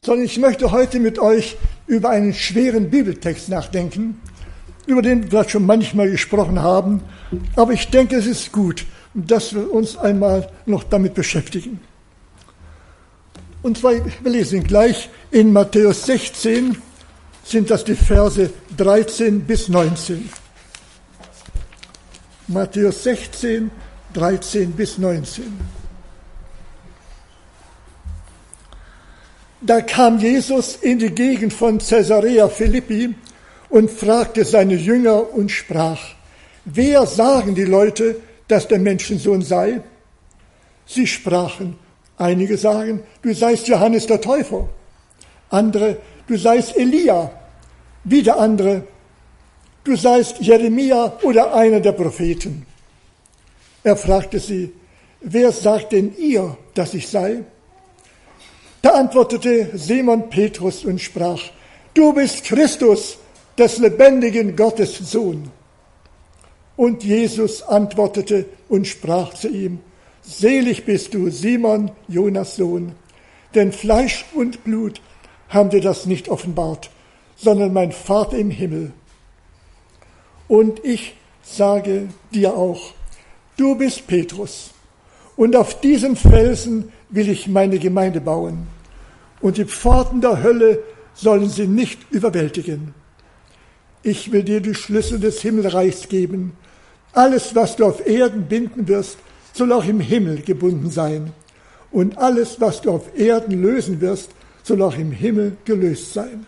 sondern ich möchte heute mit euch über einen schweren Bibeltext nachdenken, über den wir vielleicht schon manchmal gesprochen haben, aber ich denke, es ist gut, dass wir uns einmal noch damit beschäftigen. Und zwar, wir lesen gleich in Matthäus 16, sind das die Verse 13 bis 19. Matthäus 16, 13 bis 19. Da kam Jesus in die Gegend von Caesarea Philippi und fragte seine Jünger und sprach: Wer sagen die Leute, dass der Menschensohn sei? Sie sprachen: Einige sagen, du seist Johannes der Täufer, andere, du seist Elia, wieder andere, du seist Jeremia oder einer der Propheten. Er fragte sie: Wer sagt denn ihr, dass ich sei? Da antwortete Simon Petrus und sprach: Du bist Christus, des lebendigen Gottes Sohn. Und Jesus antwortete und sprach zu ihm: Selig bist du, Simon, Jonas Sohn, denn Fleisch und Blut haben dir das nicht offenbart, sondern mein Vater im Himmel. Und ich sage dir auch, du bist Petrus, und auf diesem Felsen will ich meine Gemeinde bauen, und die Pforten der Hölle sollen sie nicht überwältigen. Ich will dir die Schlüssel des Himmelreichs geben. Alles, was du auf Erden binden wirst, soll auch im Himmel gebunden sein. Und alles, was du auf Erden lösen wirst, soll auch im Himmel gelöst sein.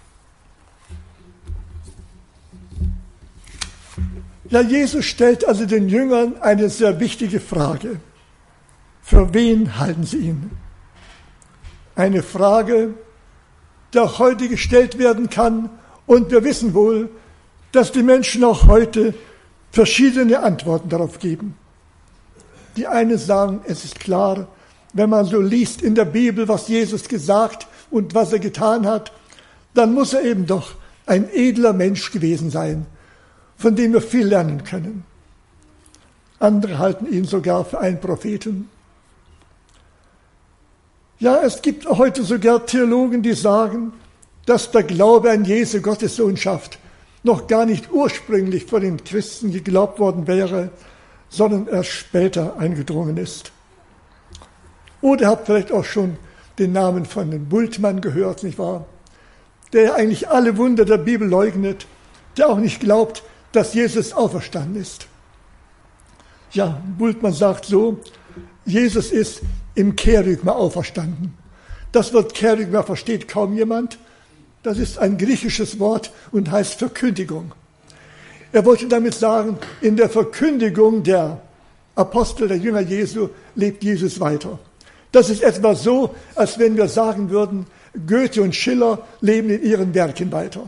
Ja, Jesus stellt also den Jüngern eine sehr wichtige Frage. Für wen halten sie ihn? Eine Frage, die auch heute gestellt werden kann. Und wir wissen wohl, dass die Menschen auch heute verschiedene Antworten darauf geben. Die einen sagen, es ist klar, wenn man so liest in der Bibel, was Jesus gesagt und was er getan hat, dann muss er eben doch ein edler Mensch gewesen sein, von dem wir viel lernen können. Andere halten ihn sogar für einen Propheten. Ja, es gibt heute sogar Theologen, die sagen, dass der Glaube an Jesu Gottessohnschaft noch gar nicht ursprünglich von den Christen geglaubt worden wäre, sondern erst später eingedrungen ist. Oder ihr habt vielleicht auch schon den Namen von dem Bultmann gehört, nicht wahr? Der eigentlich alle Wunder der Bibel leugnet, der auch nicht glaubt, dass Jesus auferstanden ist. Ja, Bultmann sagt so, Jesus ist im Kerygma auferstanden. Das Wort Kerygma versteht kaum jemand. Das ist ein griechisches Wort und heißt Verkündigung. Er wollte damit sagen, in der Verkündigung der Apostel, der Jünger Jesu, lebt Jesus weiter. Das ist etwa so, als wenn wir sagen würden, Goethe und Schiller leben in ihren Werken weiter.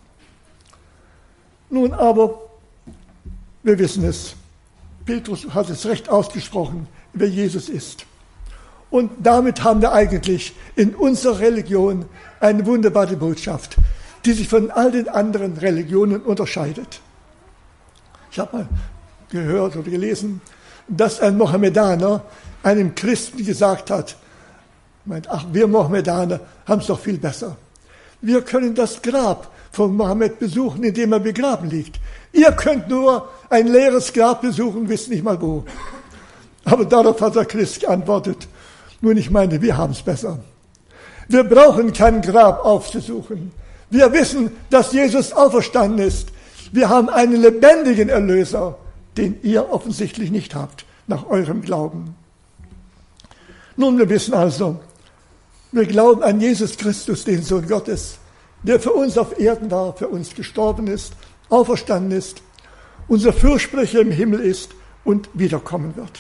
Nun aber, wir wissen es, Petrus hat es recht ausgesprochen, wer Jesus ist. Und damit haben wir eigentlich in unserer Religion eine wunderbare Botschaft, die sich von all den anderen Religionen unterscheidet. Ich habe mal gehört oder gelesen, dass ein Mohammedaner einem Christen gesagt hat, meint, ach, wir Mohammedaner haben es doch viel besser. Wir können das Grab von Mohammed besuchen, in dem er begraben liegt. Ihr könnt nur ein leeres Grab besuchen, wisst nicht mal wo. Aber darauf hat der Christ geantwortet, nun, ich meine, wir haben es besser. Wir brauchen kein Grab aufzusuchen. Wir wissen, dass Jesus auferstanden ist. Wir haben einen lebendigen Erlöser, den ihr offensichtlich nicht habt, nach eurem Glauben. Nun, wir wissen also, wir glauben an Jesus Christus, den Sohn Gottes, der für uns auf Erden war, für uns gestorben ist, auferstanden ist, unser Fürsprecher im Himmel ist und wiederkommen wird.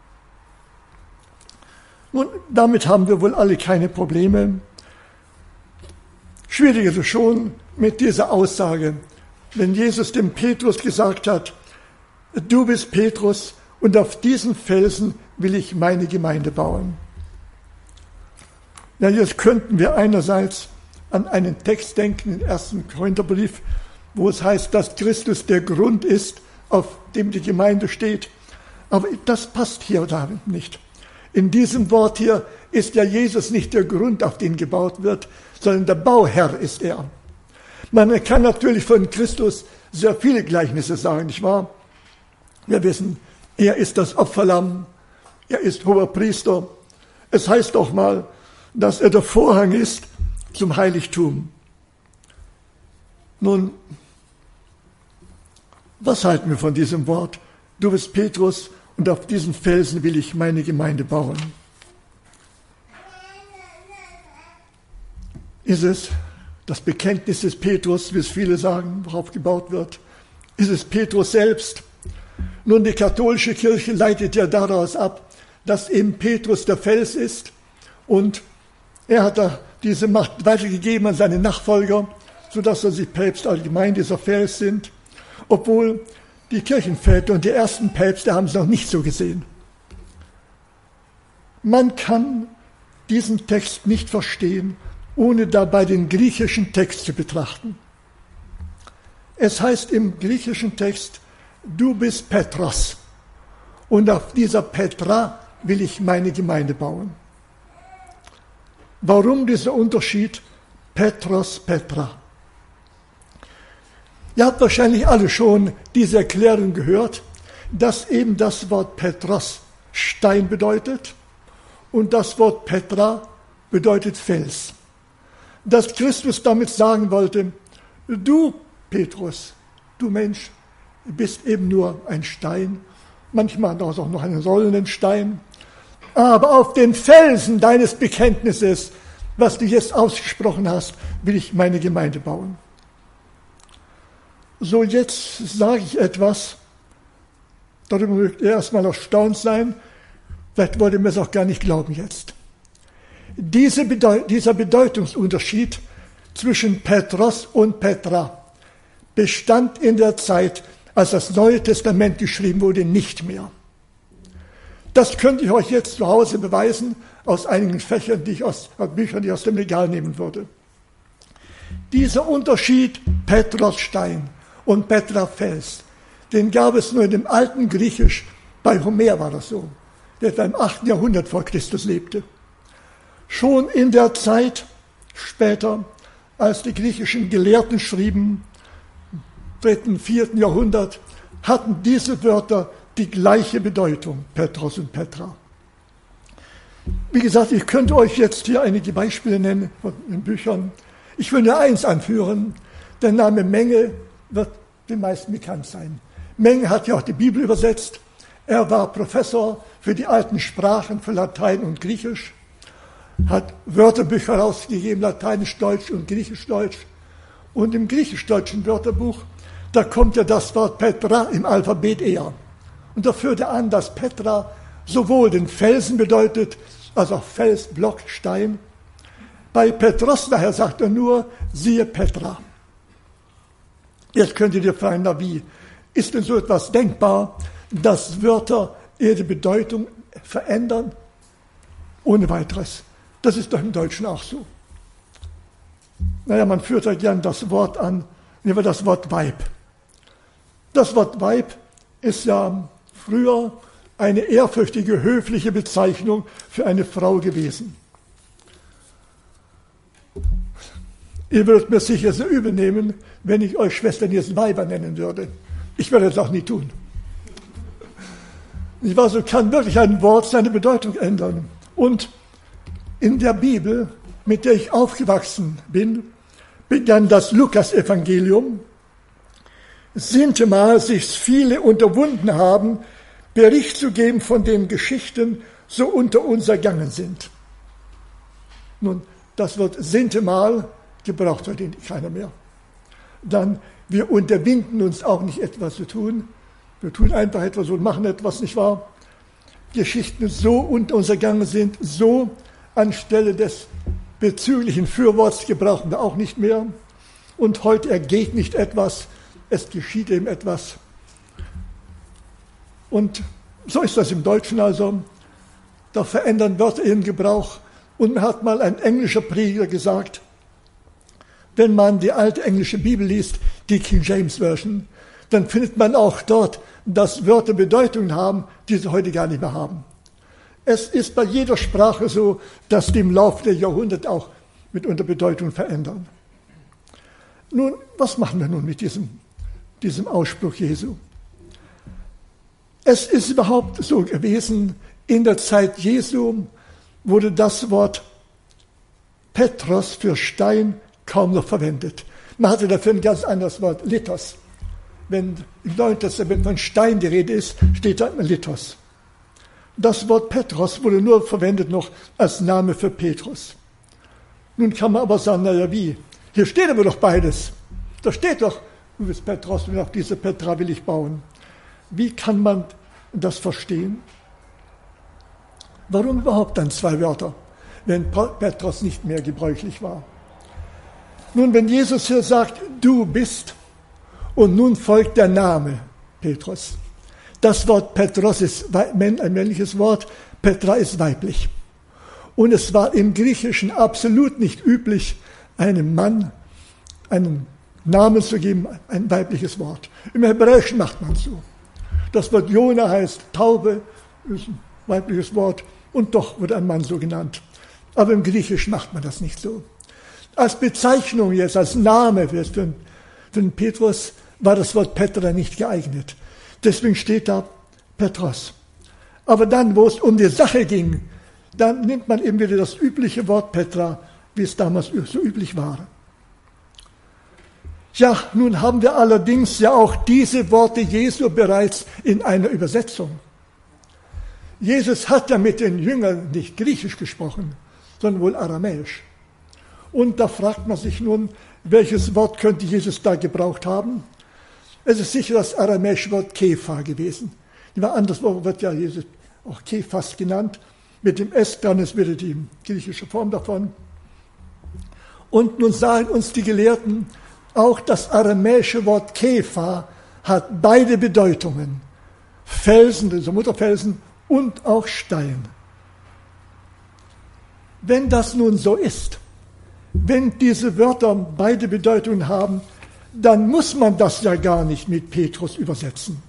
Nun, damit haben wir wohl alle keine Probleme. Schwierig ist es schon mit dieser Aussage, wenn Jesus dem Petrus gesagt hat, du bist Petrus und auf diesen Felsen will ich meine Gemeinde bauen. Ja, jetzt könnten wir einerseits an einen Text denken, im 1. Korintherbrief, wo es heißt, dass Christus der Grund ist, auf dem die Gemeinde steht. Aber das passt hier darin nicht. In diesem Wort hier ist ja Jesus nicht der Grund, auf den gebaut wird, sondern der Bauherr ist er. Man kann natürlich von Christus sehr viele Gleichnisse sagen, nicht wahr? Wir wissen, er ist das Opferlamm, er ist Hoherpriester. Es heißt doch mal, dass er der Vorhang ist zum Heiligtum. Nun, was halten wir von diesem Wort? Du bist Petrus und auf diesen Felsen will ich meine Gemeinde bauen. Ist es das Bekenntnis des Petrus, wie es viele sagen, worauf gebaut wird? Ist es Petrus selbst? Nun, die katholische Kirche leitet ja daraus ab, dass eben Petrus der Fels ist und er hat da diese Macht weitergegeben an seine Nachfolger, sodass sie Päpst allgemein dieser Fels sind, obwohl die Kirchenväter und die ersten Päpste haben es noch nicht so gesehen. Man kann diesen Text nicht verstehen, ohne dabei den griechischen Text zu betrachten. Es heißt im griechischen Text, du bist Petros und auf dieser Petra will ich meine Gemeinde bauen. Warum dieser Unterschied Petros, Petra? Ihr habt wahrscheinlich alle schon diese Erklärung gehört, dass eben das Wort Petros Stein bedeutet und das Wort Petra bedeutet Fels. Dass Christus damit sagen wollte, du Petrus, du Mensch, bist eben nur ein Stein, manchmal auch noch einen rollenden Stein, aber auf den Felsen deines Bekenntnisses, was du jetzt ausgesprochen hast, will ich meine Gemeinde bauen. So, jetzt sage ich etwas, darüber mögt ihr erstmal erstaunt sein, vielleicht wollt ihr mir es auch gar nicht glauben jetzt. Dieser Bedeutungsunterschied zwischen Petros und Petra bestand in der Zeit, als das Neue Testament geschrieben wurde, nicht mehr. Das könnte ich euch jetzt zu Hause beweisen aus einigen Fächern, aus Büchern, die ich aus dem Regal nehmen würde. Dieser Unterschied Petros Stein und Petra Fels, den gab es nur in dem alten Griechisch, bei Homer war das so, der etwa im 8. Jahrhundert vor Christus lebte. Schon in der Zeit später, als die griechischen Gelehrten schrieben, im 3., 4. Jahrhundert, hatten diese Wörter die gleiche Bedeutung, Petros und Petra. Wie gesagt, ich könnte euch jetzt hier einige Beispiele nennen von den Büchern. Ich will nur eins anführen. Der Name Menge wird den meisten bekannt sein. Menge hat ja auch die Bibel übersetzt. Er war Professor für die alten Sprachen, für Latein und Griechisch, hat Wörterbücher herausgegeben, Lateinisch-Deutsch und Griechisch-Deutsch. Und im griechisch-deutschen Wörterbuch, da kommt ja das Wort Petra im Alphabet eher. Und da führt er an, dass Petra sowohl den Felsen bedeutet, als auch Fels, Block, Stein. Bei Petros daher sagt er nur, siehe Petra. Jetzt könnt ihr dir fragen, na wie? Ist denn so etwas denkbar, dass Wörter ihre Bedeutung verändern? Ohne weiteres. Das ist doch im Deutschen auch so. Naja, man führt ja gern das Wort an, nehmen wir das Wort Weib. Das Wort Weib ist ja früher eine ehrfürchtige, höfliche Bezeichnung für eine Frau gewesen. Ihr würdet mir sicher so übel nehmen, wenn ich euch Schwestern jetzt Weiber nennen würde. Ich werde das auch nie tun. Ich weiß, so kann wirklich ein Wort seine Bedeutung ändern. Und in der Bibel, mit der ich aufgewachsen bin, begann das Lukas-Evangelium, sintemal sich viele unterwunden haben, Bericht zu geben von den Geschichten, so unter uns ergangen sind. Nun, das Wort sintemal gebraucht heute keiner mehr. Dann, wir unterwinden uns auch nicht etwas zu tun. Wir tun einfach etwas und machen etwas, nicht wahr? Geschichten so unter uns ergangen sind, so anstelle des bezüglichen Fürworts gebrauchen wir auch nicht mehr. Und heute ergeht nicht etwas, es geschieht eben etwas. Und so ist das im Deutschen also. Da verändern Wörter ihren Gebrauch. Und mir hat mal ein englischer Prediger gesagt, wenn man die alte englische Bibel liest, die King James Version, dann findet man auch dort, dass Wörter Bedeutungen haben, die sie heute gar nicht mehr haben. Es ist bei jeder Sprache so, dass die im Laufe der Jahrhunderte auch mitunter Bedeutung verändern. Nun, was machen wir nun mit diesem Ausspruch Jesu? Es ist überhaupt so gewesen, in der Zeit Jesu wurde das Wort Petros für Stein kaum noch verwendet. Man hatte dafür ein ganz anderes Wort, Lithos. Wenn im Neuen Testament von Stein die Rede ist, steht da Lithos. Das Wort Petros wurde nur verwendet noch als Name für Petrus. Nun kann man aber sagen, naja wie? Hier steht aber doch beides. Da steht doch, du bist Petros und auf diese Petra will ich bauen. Wie kann man das verstehen? Warum überhaupt dann zwei Wörter, wenn Petros nicht mehr gebräuchlich war? Nun, wenn Jesus hier sagt, du bist, und nun folgt der Name Petrus. Das Wort Petros ist ein männliches Wort, Petra ist weiblich. Und es war im Griechischen absolut nicht üblich, einem Mann einen Namen zu geben, ein weibliches Wort. Im Hebräischen macht man so. Das Wort Jona heißt Taube, ist ein weibliches Wort, und doch wird ein Mann so genannt. Aber im Griechischen macht man das nicht so. Als Bezeichnung jetzt, als Name für den Petrus war das Wort Petra nicht geeignet. Deswegen steht da Petros. Aber dann, wo es um die Sache ging, dann nimmt man eben wieder das übliche Wort Petra, wie es damals so üblich war. Ja, nun haben wir allerdings ja auch diese Worte Jesu bereits in einer Übersetzung. Jesus hat ja mit den Jüngern nicht Griechisch gesprochen, sondern wohl Aramäisch. Und da fragt man sich nun, welches Wort könnte Jesus da gebraucht haben? Es ist sicher das aramäische Wort Kepha gewesen. Anderswo wird ja Jesus auch Kephas genannt. Mit dem S dann ist wieder die griechische Form davon. Und nun sagen uns die Gelehrten, auch das aramäische Wort Kepha hat beide Bedeutungen. Felsen, also Mutterfelsen, und auch Stein. Wenn das nun so ist, wenn diese Wörter beide Bedeutungen haben, dann muss man das ja gar nicht mit Petrus übersetzen.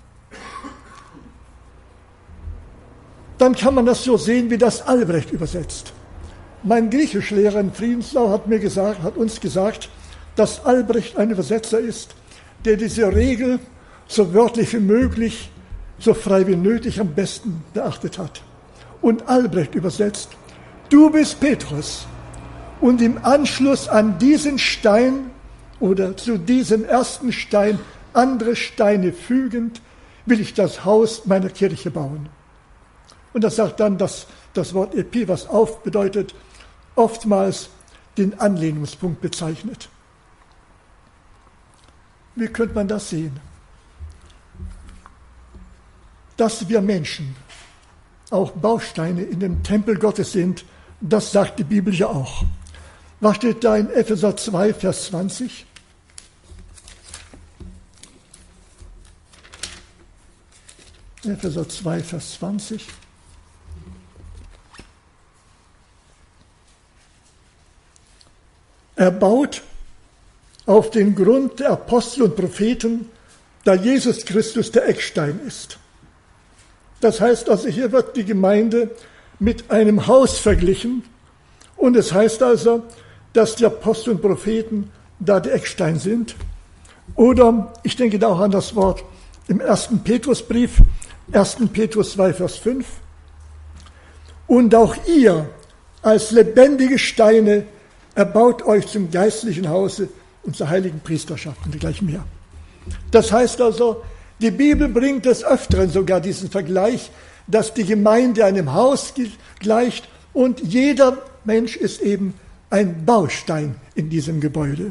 Dann kann man das so sehen, wie das Albrecht übersetzt. Mein Griechischlehrer in Friedenslau hat uns gesagt, dass Albrecht ein Übersetzer ist, der diese Regel so wörtlich wie möglich, so frei wie nötig am besten beachtet hat. Und Albrecht übersetzt, du bist Petrus, und im Anschluss an diesen Stein oder zu diesem ersten Stein andere Steine fügend, will ich das Haus meiner Kirche bauen. Und das sagt dann das Wort Epi, was auf bedeutet, oftmals den Anlehnungspunkt bezeichnet. Wie könnte man das sehen? Dass wir Menschen auch Bausteine in dem Tempel Gottes sind, das sagt die Bibel ja auch. Was steht da in Epheser 2, Vers 20? Epheser 2, Vers 20. Er baut auf den Grund der Apostel und Propheten, da Jesus Christus der Eckstein ist. Das heißt also, hier wird die Gemeinde mit einem Haus verglichen und es heißt also, dass die Apostel und Propheten da der Eckstein sind. Oder ich denke da auch an das Wort im 1. Petrusbrief, 1. Petrus 2, Vers 5. Und auch ihr als lebendige Steine erbaut euch zum geistlichen Hause und zur heiligen Priesterschaft und dergleichen mehr. Das heißt also, die Bibel bringt des Öfteren sogar diesen Vergleich, dass die Gemeinde einem Haus gleicht und jeder Mensch ist eben ein Baustein in diesem Gebäude.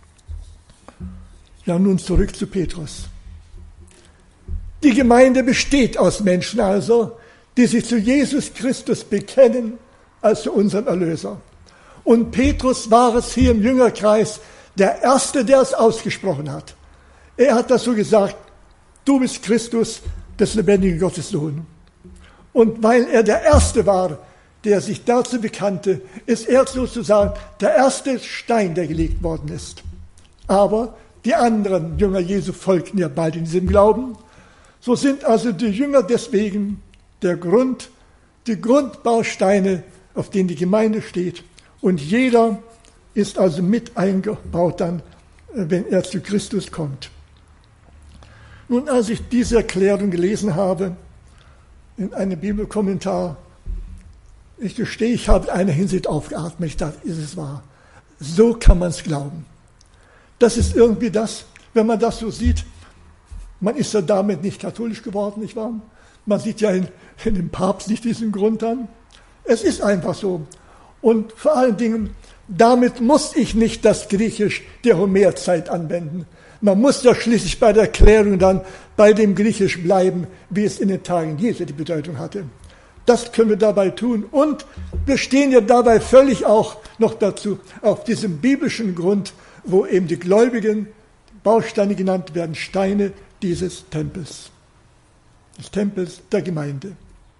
Ja, nun zurück zu Petrus. Die Gemeinde besteht aus Menschen also, die sich zu Jesus Christus bekennen als zu unserem Erlöser. Und Petrus war es hier im Jüngerkreis der Erste, der es ausgesprochen hat. Er hat dazu gesagt, du bist Christus, des lebendigen Gottes Sohn. Und weil er der Erste war, der sich dazu bekannte, ist er sozusagen der erste Stein, der gelegt worden ist. Aber die anderen Jünger Jesu folgten ja bald in diesem Glauben. So sind also die Jünger deswegen der Grund, die Grundbausteine, auf denen die Gemeinde steht. Und jeder ist also mit eingebaut dann, wenn er zu Christus kommt. Nun, als ich diese Erklärung gelesen habe, in einem Bibelkommentar, ich gestehe, ich habe in einer Hinsicht aufgeatmet. Ich dachte, ist es wahr? So kann man es glauben. Das ist irgendwie das, wenn man das so sieht, man ist ja damit nicht katholisch geworden, nicht wahr? Man sieht ja in dem Papst nicht diesen Grund an. Es ist einfach so. Und vor allen Dingen, damit muss ich nicht das Griechisch der Homerzeit anwenden. Man muss ja schließlich bei der Erklärung dann bei dem Griechisch bleiben, wie es in den Tagen Jesu die Bedeutung hatte. Das können wir dabei tun. Und wir stehen ja dabei völlig auch noch dazu auf diesem biblischen Grund, wo eben die Gläubigen Bausteine genannt werden, Steine dieses Tempels, des Tempels der Gemeinde.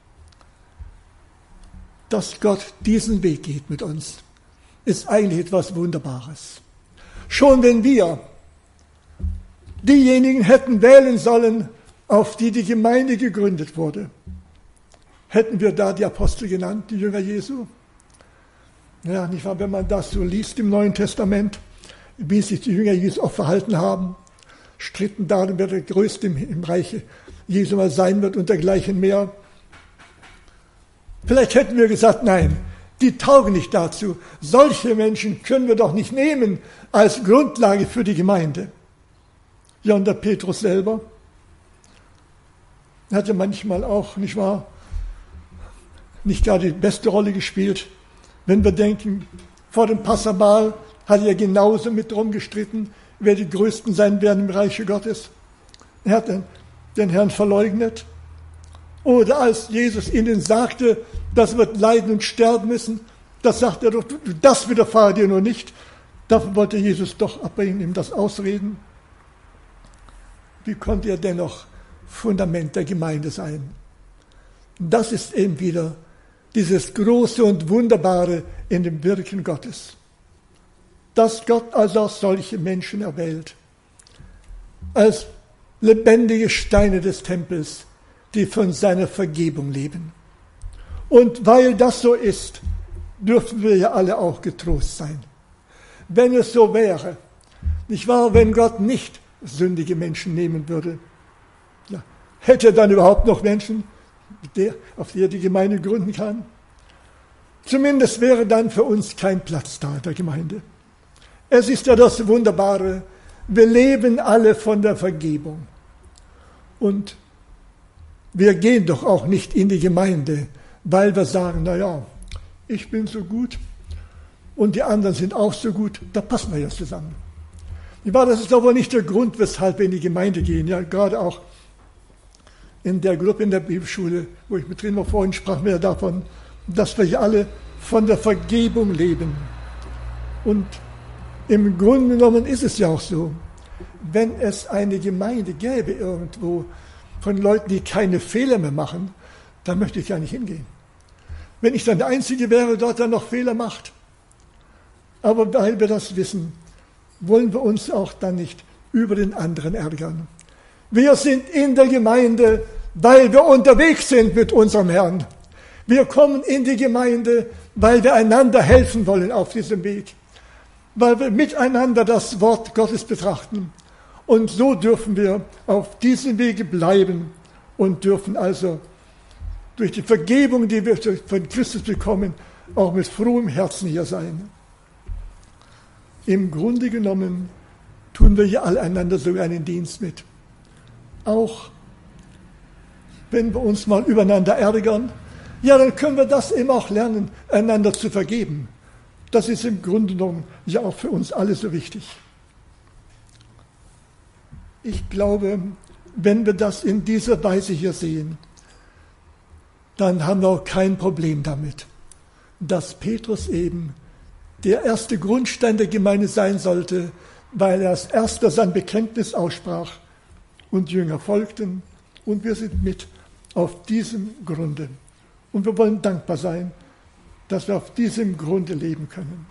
Dass Gott diesen Weg geht mit uns, ist eigentlich etwas Wunderbares. Schon wenn wir diejenigen hätten wählen sollen, auf die die Gemeinde gegründet wurde, hätten wir da die Apostel genannt, die Jünger Jesu? Ja, nicht wahr, wenn man das so liest im Neuen Testament, wie sich die Jünger Jesu auch verhalten haben, stritten darum, wer der Größte im Reich Jesu mal sein wird und dergleichen mehr. Vielleicht hätten wir gesagt, nein, die taugen nicht dazu. Solche Menschen können wir doch nicht nehmen als Grundlage für die Gemeinde. Ja, und der Petrus selber hat ja manchmal auch, nicht wahr, nicht gerade die beste Rolle gespielt. Wenn wir denken, vor dem Passamal hat er genauso mit drum gestritten, wer die Größten sein werden im Reiche Gottes. Er hat den Herrn verleugnet. Oder als Jesus ihnen sagte, das wird leiden und sterben müssen, das sagt er doch, das widerfahre dir nur nicht. Dafür wollte Jesus doch abbringen, ihm das ausreden. Wie konnte er dennoch Fundament der Gemeinde sein? Das ist eben wieder dieses Große und Wunderbare in dem Wirken Gottes. Dass Gott also auch solche Menschen erwählt, als lebendige Steine des Tempels, die von seiner Vergebung leben. Und weil das so ist, dürfen wir ja alle auch getrost sein. Wenn es so wäre, nicht wahr, wenn Gott nicht sündige Menschen nehmen würde, ja, hätte er dann überhaupt noch Menschen, auf die er die Gemeinde gründen kann? Zumindest wäre dann für uns kein Platz da in der Gemeinde. Es ist ja das Wunderbare, wir leben alle von der Vergebung. Und wir gehen doch auch nicht in die Gemeinde, weil wir sagen, naja, ich bin so gut und die anderen sind auch so gut, da passen wir ja zusammen. Das ist aber nicht der Grund, weshalb wir in die Gemeinde gehen. Ja, gerade auch in der Gruppe in der Bibelschule, wo ich mit drin war, vorhin sprachen wir ja davon, dass wir hier alle von der Vergebung leben. Und im Grunde genommen ist es ja auch so, wenn es eine Gemeinde gäbe irgendwo von Leuten, die keine Fehler mehr machen, dann möchte ich ja nicht hingehen. Wenn ich dann der Einzige wäre, dort dann noch Fehler macht. Aber weil wir das wissen, wollen wir uns auch dann nicht über den anderen ärgern. Wir sind in der Gemeinde, weil wir unterwegs sind mit unserem Herrn. Wir kommen in die Gemeinde, weil wir einander helfen wollen auf diesem Weg. Weil wir miteinander das Wort Gottes betrachten. Und so dürfen wir auf diesem Wege bleiben und dürfen also durch die Vergebung, die wir von Christus bekommen, auch mit frohem Herzen hier sein. Im Grunde genommen tun wir hier alle einander so einen Dienst mit. Auch wenn wir uns mal übereinander ärgern, ja, dann können wir das eben auch lernen, einander zu vergeben. Das ist im Grunde genommen ja auch für uns alle so wichtig. Ich glaube, wenn wir das in dieser Weise hier sehen, dann haben wir auch kein Problem damit, dass Petrus eben der erste Grundstein der Gemeinde sein sollte, weil er als erster sein Bekenntnis aussprach und Jünger folgten und wir sind mit auf diesem Grunde. Und wir wollen dankbar sein, dass wir auf diesem Grunde leben können.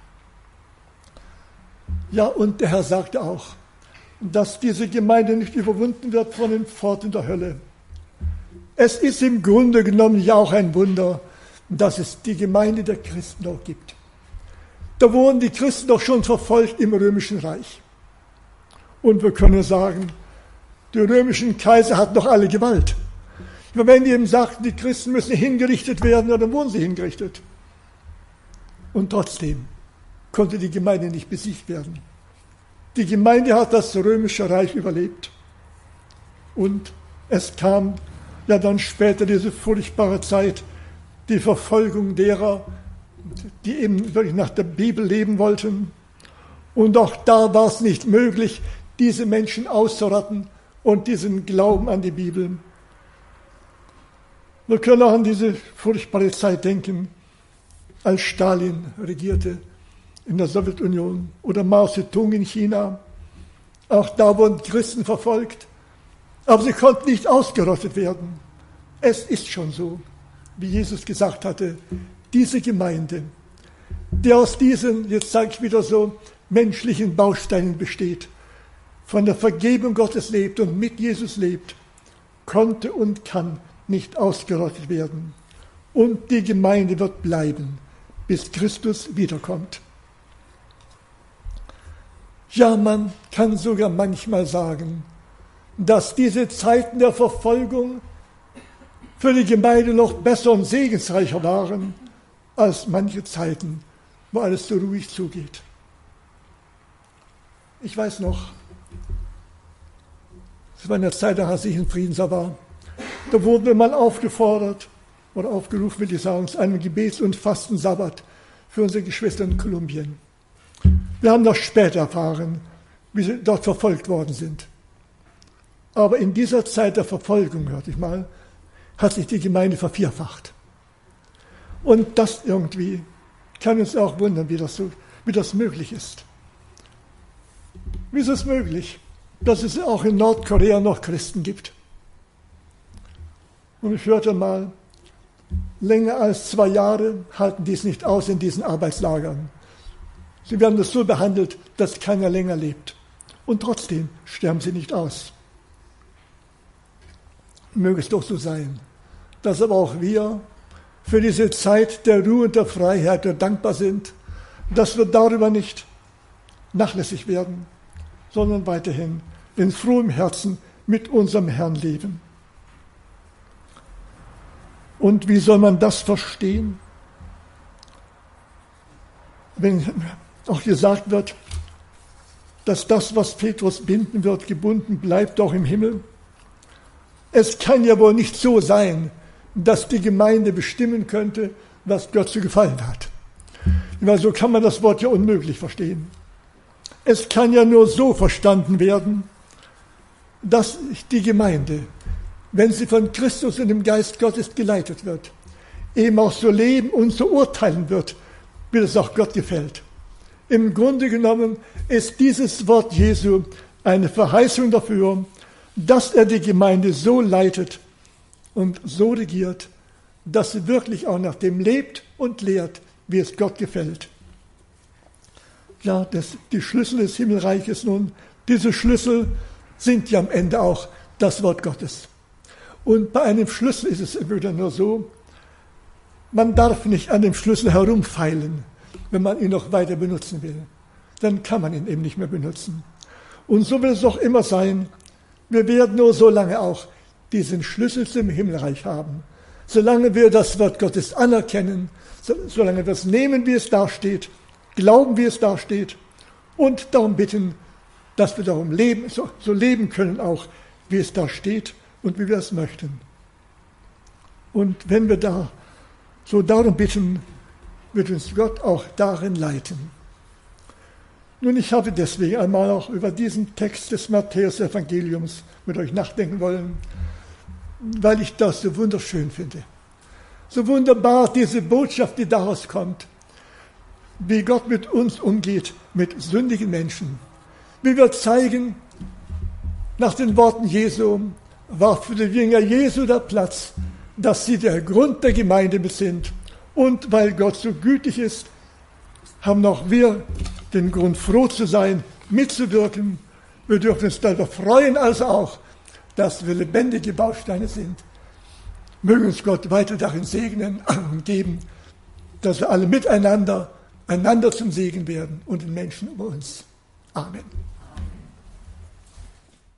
Ja, und der Herr sagte auch, dass diese Gemeinde nicht überwunden wird von den Pforten der Hölle. Es ist im Grunde genommen ja auch ein Wunder, dass es die Gemeinde der Christen noch gibt. Da wurden die Christen doch schon verfolgt im Römischen Reich. Und wir können sagen, die römischen Kaiser hatten doch alle Gewalt. Wenn die eben sagten, die Christen müssen hingerichtet werden, dann wurden sie hingerichtet. Und trotzdem konnte die Gemeinde nicht besiegt werden. Die Gemeinde hat das römische Reich überlebt. Und es kam ja dann später diese furchtbare Zeit, die Verfolgung derer, die eben wirklich nach der Bibel leben wollten. Und auch da war es nicht möglich, diese Menschen auszurotten und diesen Glauben an die Bibel. Wir können auch an diese furchtbare Zeit denken, als Stalin regierte in der Sowjetunion oder Mao Zedong in China. Auch da wurden Christen verfolgt, aber sie konnten nicht ausgerottet werden. Es ist schon so, wie Jesus gesagt hatte, diese Gemeinde, die aus diesen, jetzt sage ich wieder so, menschlichen Bausteinen besteht, von der Vergebung Gottes lebt und mit Jesus lebt, konnte und kann nicht ausgerottet werden. Und die Gemeinde wird bleiben, bis Christus wiederkommt. Ja, man kann sogar manchmal sagen, dass diese Zeiten der Verfolgung für die Gemeinde noch besser und segensreicher waren als manche Zeiten, wo alles so ruhig zugeht. Ich weiß noch, es war in der Zeit, als ich in Friedensau war, da wurden wir mal aufgefordert oder aufgerufen, will ich sagen, zu einem Gebets- und Fastensabbat für unsere Geschwister in Kolumbien. Wir haben noch später erfahren, wie sie dort verfolgt worden sind. Aber in dieser Zeit der Verfolgung, hörte ich mal, hat sich die Gemeinde vervierfacht. Und das irgendwie kann uns auch wundern, wie das möglich ist. Wie ist es möglich, dass es auch in Nordkorea noch Christen gibt? Und ich hörte mal, länger als 2 Jahre halten die es nicht aus in diesen Arbeitslagern. Sie werden das so behandelt, dass keiner länger lebt. Und trotzdem sterben sie nicht aus. Möge es doch so sein, dass aber auch wir für diese Zeit der Ruhe und der Freiheit dankbar sind, dass wir darüber nicht nachlässig werden, sondern weiterhin in frohem Herzen mit unserem Herrn leben. Und wie soll man das verstehen? Wenn auch gesagt wird, dass das, was Petrus binden wird, gebunden bleibt auch im Himmel. Es kann ja wohl nicht so sein, dass die Gemeinde bestimmen könnte, was Gott zu gefallen hat. Weil so kann man das Wort ja unmöglich verstehen. Es kann ja nur so verstanden werden, dass die Gemeinde, wenn sie von Christus und dem Geist Gottes geleitet wird, eben auch so leben und so urteilen wird, wie es auch Gott gefällt. Im Grunde genommen ist dieses Wort Jesu eine Verheißung dafür, dass er die Gemeinde so leitet und so regiert, dass sie wirklich auch nach dem lebt und lehrt, wie es Gott gefällt. Ja, die Schlüssel des Himmelreiches nun, diese Schlüssel sind ja am Ende auch das Wort Gottes. Und bei einem Schlüssel ist es wieder nur so, man darf nicht an dem Schlüssel herumfeilen, wenn man ihn noch weiter benutzen will. Dann kann man ihn eben nicht mehr benutzen. Und so wird es auch immer sein. Wir werden nur so lange auch diesen Schlüssel zum Himmelreich haben. Solange wir das Wort Gottes anerkennen, solange wir es nehmen, wie es dasteht, glauben, wie es dasteht und darum bitten, dass wir darum leben, so leben können auch, wie es da steht und wie wir es möchten. Und wenn wir da so darum bitten, wird uns Gott auch darin leiten. Nun, ich habe deswegen einmal auch über diesen Text des Matthäus-Evangeliums mit euch nachdenken wollen, weil ich das so wunderschön finde. So wunderbar diese Botschaft, die daraus kommt, wie Gott mit uns umgeht, mit sündigen Menschen. Wie wir zeigen, nach den Worten Jesu, war für die Jünger Jesu der Platz, dass sie der Grund der Gemeinde sind. Und weil Gott so gütig ist, haben auch wir den Grund, froh zu sein, mitzuwirken. Wir dürfen uns darüber freuen, also auch, dass wir lebendige Bausteine sind. Möge uns Gott weiter darin segnen und geben, dass wir alle miteinander einander zum Segen werden und den Menschen um uns. Amen.